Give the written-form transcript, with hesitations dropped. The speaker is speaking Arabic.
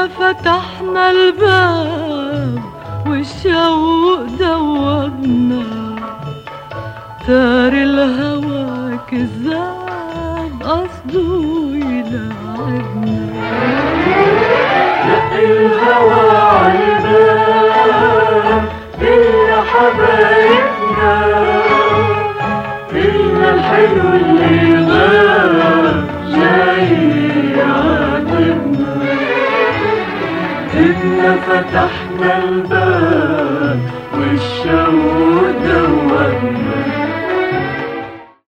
فتحنا الباب والشوق دوبنا، تار الهوى كذاب قصده يلعبنا. دق الهوى عالباب إلا حبايبنا، إلنا الحلو اللي